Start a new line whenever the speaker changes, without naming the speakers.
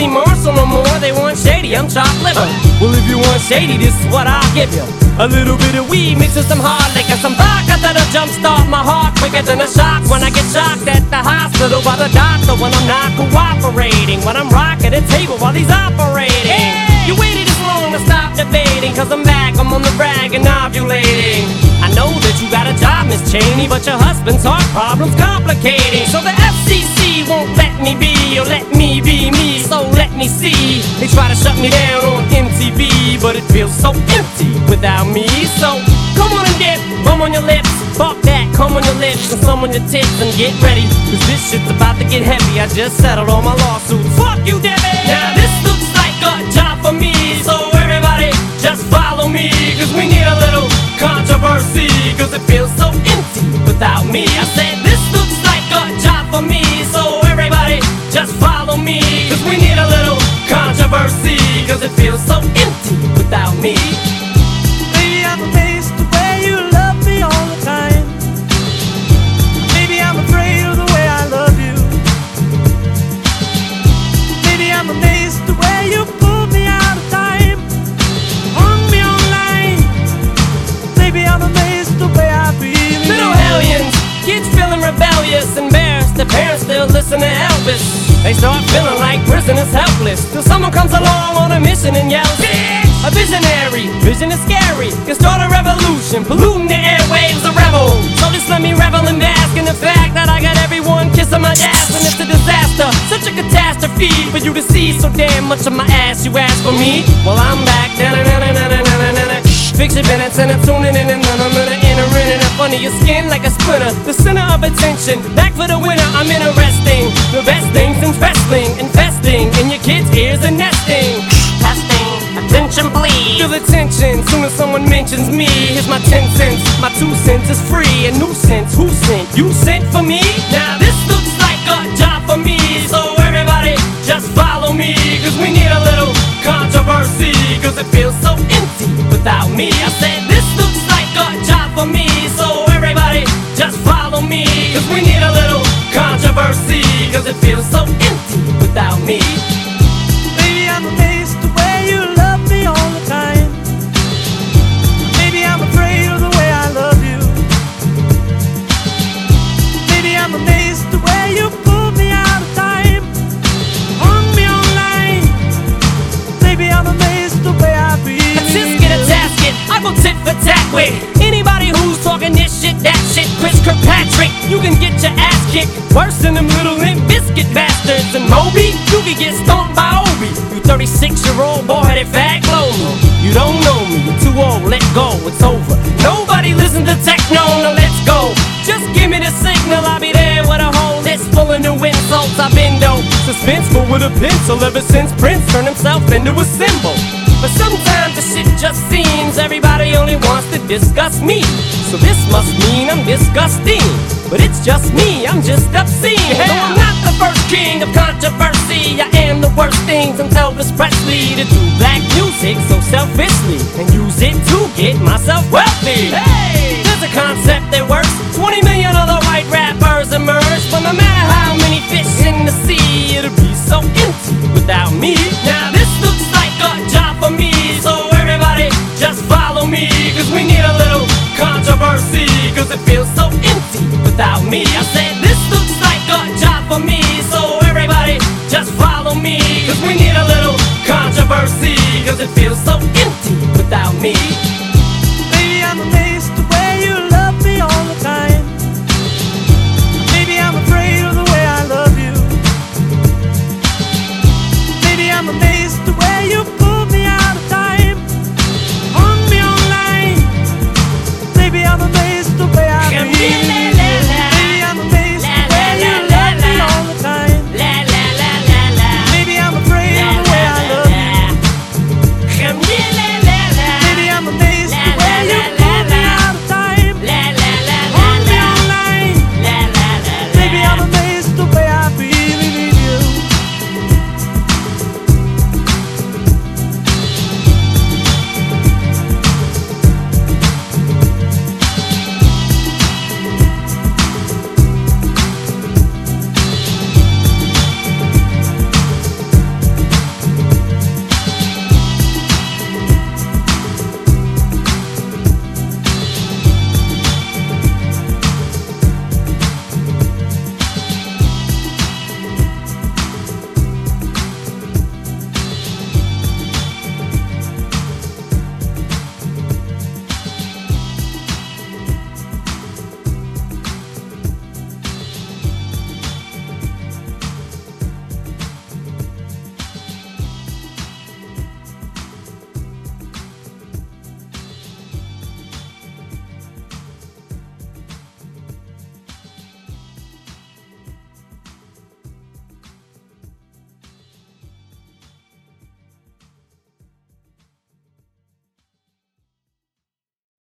see Marshall no more, they want shady, I'm chopped liver. Well, if you want shady, this is what I'll give you. A little bit of weed mixed with some hard liquor, some vodka that'll jumpstart my heart quicker than a shock when I get shocked at the hospital by the doctor when I'm not cooperating, when I'm rocking the table while he's operating. Hey! You waited this long to stop debating, cause I'm back, I'm on the rag and ovulating. I know that you got a job, Miss Cheney, but your husband's heart problem's complicating. So the FCC won't let me be, or let me be me, so let me see. They try to shut me down on MTV, but it feels so empty without me. So come on and dip, bum on your lips, fuck that, come on your lips and some on your tits and get ready, cause this shit's about to get heavy. I just settled all my lawsuits, fuck you Debbie. Now this looks like a job for me, so everybody just follow me, cause we need a little controversy, cause it feels so empty without me. I said this looks like a job for me, so everybody just follow me, cause we need a little controversy, cause it feels so empty without me.
Baby, I'm amazed the way you love me all the time. Baby, I'm afraid of the way I love you. Baby, I'm amazed the way you pulled me out of time, hung me online. Baby, I'm amazed the way I feel.
Little hellions, kids feeling rebellious, embarrassed, their parents still listen to Elvis. They start feeling like prisoners helpless, till someone comes along on a mission and yells, bitch! A visionary, vision is scary, can start a revolution, polluting the airwaves, a rebel. So just let me revel and bask in the fact that I got everyone kissing my ass, and it's a disaster, such a catastrophe for you to see so damn much of my ass. You ask for me? Well, I'm back. Fix your minutes and I'm tuning in and I'm gonna enter in and up under your skin like a splinter, the center of attention, back for the winner. I'm interesting, the best things in wrestling, investing in your kids' ears and nesting. Testing, attention please. Feel the tension, soon as someone mentions me. Here's my 10 cents, my 2 cents is free. A nuisance, who sent? You sent for me? Now this looks like a job for me, so everybody just follow me, cause we need a little controversy, cause it feels so empty without me. I said this looks like a job for me, so everybody just follow me, cause we need a little controversy, cause it feels so empty without me.
Baby, I'm amazed the way you love me all the time. Baby, I'm afraid of the way I love you. Baby, I'm amazed the way you pulled me out of time, hung me online. Baby, I'm amazed the way I feel.
A tisket, a tasket, I go tit for tat with anybody who's talking this shit, that shit. Chris Kirkpatrick, you can get your ass kicked worse than them little Limp Bizkit bastards. And Moby, you can get stomped by Obi. You 36-year-old boy-headed fag blow me. You don't know me, you're too old, let go, it's over. Nobody listen to techno, no let's go. Just give me the signal, I'll be there with a whole list full of new insults. I've been dope, suspenseful with a pencil ever since Prince turned himself into a symbol. But sometimes the shit just seems everybody only wants to discuss me. So this must mean I'm disgusting, but it's just me, I'm just obscene. Hell, no, I'm not the first king of controversy. I am the worst thing from Elvis Presley to do black music so selfishly and use it to get myself wealthy. Hey, there's a concept that works. 20 million other white rappers emerge from the